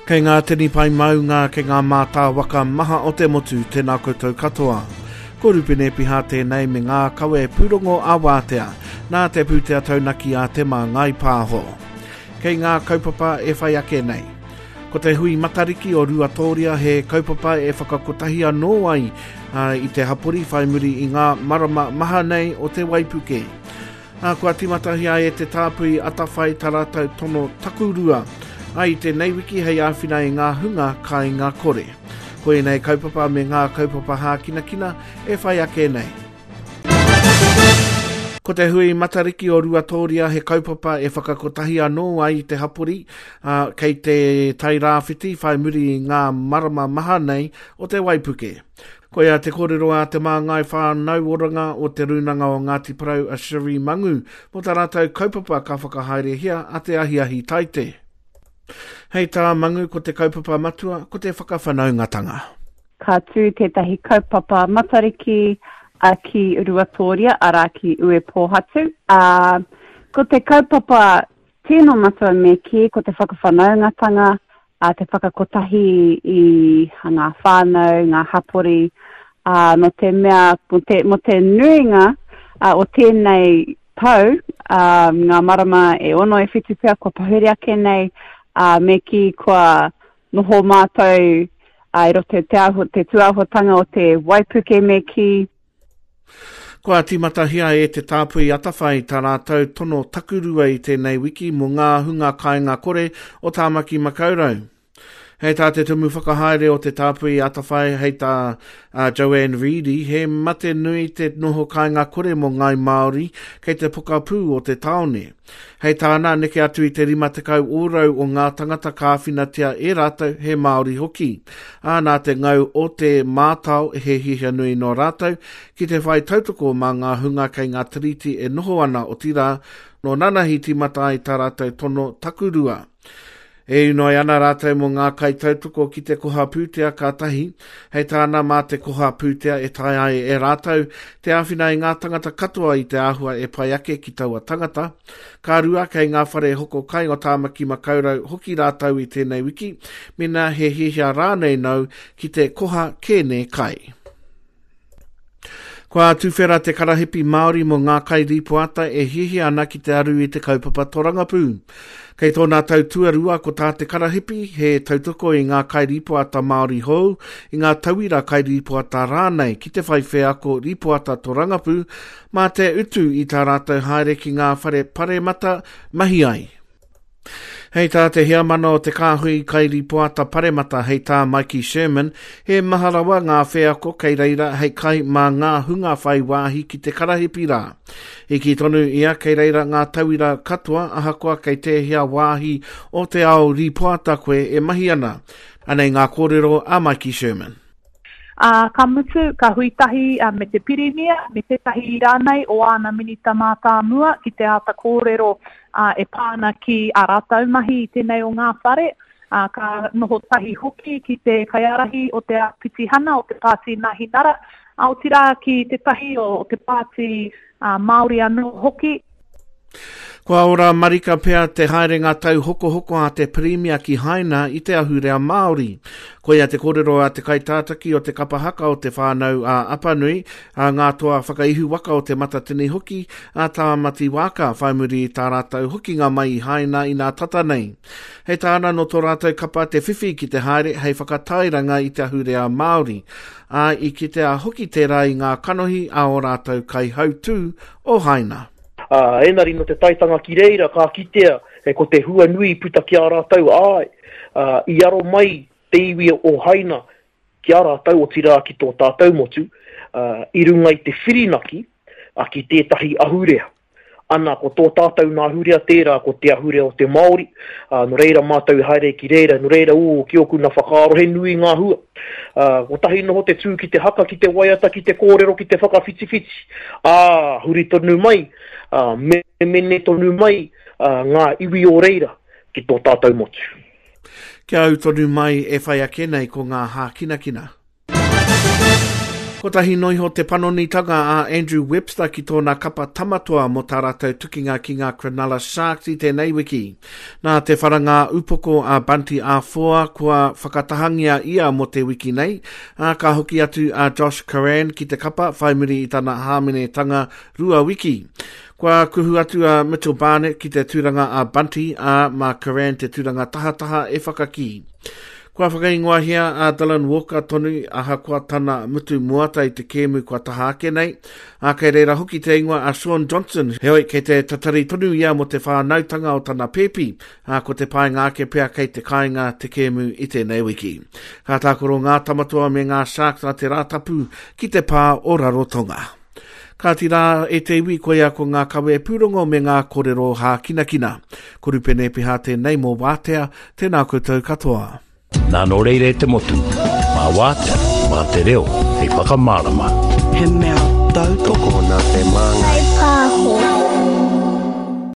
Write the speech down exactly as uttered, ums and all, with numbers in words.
Kei ngā tini pai maunga ke ngā mātā waka maha o te motu tēnā koutou katoa. Ko rupene piha tēnei me ngā kawe pūrongo a wātea, nā te pūtea taunaki a te mā ngai pāho. Kei ngā kaupapa e whai ake nei. Ko te hui matariki o Ruatoria he kaupapa e whakakotahi anō ai uh, i te hapori whai muri i ngā marama maha nei o te Waipuke. Uh, kua timatahi ai e te tāpui atawhai taratau tono takurua, ai te nei wiki hei āwhina i ngā hunga kai ngā kore. Koe nei kaupapa me ngā kaupapa hā kina kina e whai ake nei. Ko te hui matariki o Ruatoria he kaupapa e whakakotahi anō ai te hapori uh, kei te tai rāwhiti whai muri i ngā marama maha nei o te Waipuke. Koe a te kōrero a te māngai whānau oranga o te runanga o Ngāti Parau a Shiri Mangu mo tā rātou kaupapa ka whakahaere hia a te ahiahi taite. Hei tā mangu ko te kaupapa matua, ko te whakawhanaungatanga. Ka tū tētahi kaupapa matariki a ki Ruatoria, ara ki ue pōhatu. Uh, ko te kaupapa tēno matua me ki, ko te whakawhanaungatanga, a te whakakotahi i ngā whānau, ngā hapori, uh, no te mea, mo te, mo te nuinga uh, o tēnei tau, uh, ngā marama e ono e whitu pia, ko pahuri ake nei, Uh, me ki kua noho mātou uh, i roto te, aho, te tuahotanga o te Waipuke me ki. Kua timatahia e te tāpui atawhai tā rātou tono takurua i tēnei wiki mo ngā hunga kai ngā kore o Tāmaki Makaurau. Hei tā te tumu whakahaere o te tāpui atawhai hei tā uh, Joanne Reedy, he mate nui te noho kai ngā kore mo ngai Māori kei te pokapū o te taone. Hei tāna neke atu i te rima te kau ōrau o ngā tangata kāwhinatia e rātou he Māori hoki. A nā te ngau o te mātau he hihia nui no rātou ki te whai tautoko mā ngā hunga kei ngā tiriti e noho ana o tira no nanahi timata i tā rātou tono takurua. E unoi ana rātou mo ngā kai tautoko ki te koha pūtea kātahi, hei tāna mā te koha pūtea e tai ai e rātou, te āwhina i ngā tangata katoa i te āhua e pai ake ki taua tangata. Ka rua kei ngā whare hoko kai o Tāmaki Makaurau hoki rātou i tēnei wiki, mena he hihia rānei nau ki te koha kēne kai. Kua tūwhera te karahipi Māori mo ngā kai ripoata e hihi ana ki te aru i te kaupapa Torangapū. Kei tōna tau tuarua ko tā te karahipi he tautoko i ngā kai ripoata Māori hou, i ngā tauira kai ripoata rānei ki te whaiwhea ko ripoata Torangapū, mā te utu i tā rātou haere ki ngā whare paremata mahi ai. Hei tā te hea mana o te kāhui kai ripoata paremata hei tā Mikey Sherman, he maharawa ngā whea ko kei reira hei kai mā ngā hunga whai wāhi ki te karahipi rā. I ki tonu ia kei reira ngā tauira katoa ahakoa kei te hea wāhi o te ao ripoata koe e mahi ana. Anei ngā kōrero a Mikey Sherman. Uh, ka mutu, ka huitahi uh, me te pirimia, me te tahi rānei o ana minita mātā mua ki te ata kōrero uh, e pāna ki a rātau mahi i tēnei o ngā whare. Uh, ka noho tahi hoki ki te kaiarahi o te pitihana o te pāti Ngāhi Nara. Aotira ki te tahi o, o te pāti uh, Māori anō hoki. Kua ora marika pea te haere ngā tau hoko hoko a te premia ki haina i te ahurea Māori. Koe a te kōrero a te kaitātaki o te kapahaka o te whānau a Apanui, a ngā toa whakaihu waka o te matatini hoki, a Tāmati Waka whaimuri i tā rātau hoki ngā mai i haina i ngā tata nei. Hei tāna no tō rātau kapa te whiwhi ki te haere hei whakatairanga i te ahurea Māori, a i ki te a hoki tērā i ngā kanohi a o rātau kai hautū o haina. Uh, enari no te taitanga ki reira, ka kitea, e ko te hua nui puta ki a rātau ai. Uh, I aro mai te iwi o haina ki a rātau o tira ki tō tātau motu, uh, i runga i te whirinaki, a ki tētahi ahurea. Ana ko tō tātau nā ahurea tērā ko te ahurea o te Māori, uh, no reira mātau haere ki reira, no reira uu ki oku na whakaaro he nui ngā hua. Uh, ko tahi noho te tū ki te haka, ki te waiata, ki te kōrero, ki te whakawhitiwhiti. Ah, huri tonu mai, uh, me mene tonu mai, uh, ngā iwi o reira ki tō tātau motu. Kia au tonu mai e whai ake nei ko ngā hā kina kina. Ko tahi noiho te panonitanga a Andrew Webster ki tōna kapa tamatua mo tā rātou tukinga ki ngā Cronulla Sharks i tēnei wiki. Nā te wharanga upoko a Bunty a Foa kua whakatahangia ia mo te wiki nei, a ka hoki atu a Josh Curran ki te kapa whaimiri i tana hāmene tanga rua wiki. Kua kuhu atu a Mitchell Barnett ki te tūranga a Bunty a ma Curran te tūranga tahataha e whakaki. Kua whakaingoa hea a Dylan Walker tonu aha kua tana mutu muata i te kēmu kua taha ake nei. A kei reira hoki te ingoa a Sean Johnson, heoi kei te tatari tonu ia mo te whānautanga o tana pepi, a ko te painga ake pea kei te kāinga te kēmu i tēnei wiki. Ka tākoro ngā tamatua me ngā Sharks a te rātapu ki te pā o Rarotonga. Ka tira e te iwi koe ako ngā kawe pūrongo me ngā kōrero hā kina kina. Korupene piha tēnei mō wātea, tēnā koutou katoa. Nā no reire te motu, mā wātea, mā te reo, hei whakamārama. He mea tau toko nā te māngai. Hei pāho.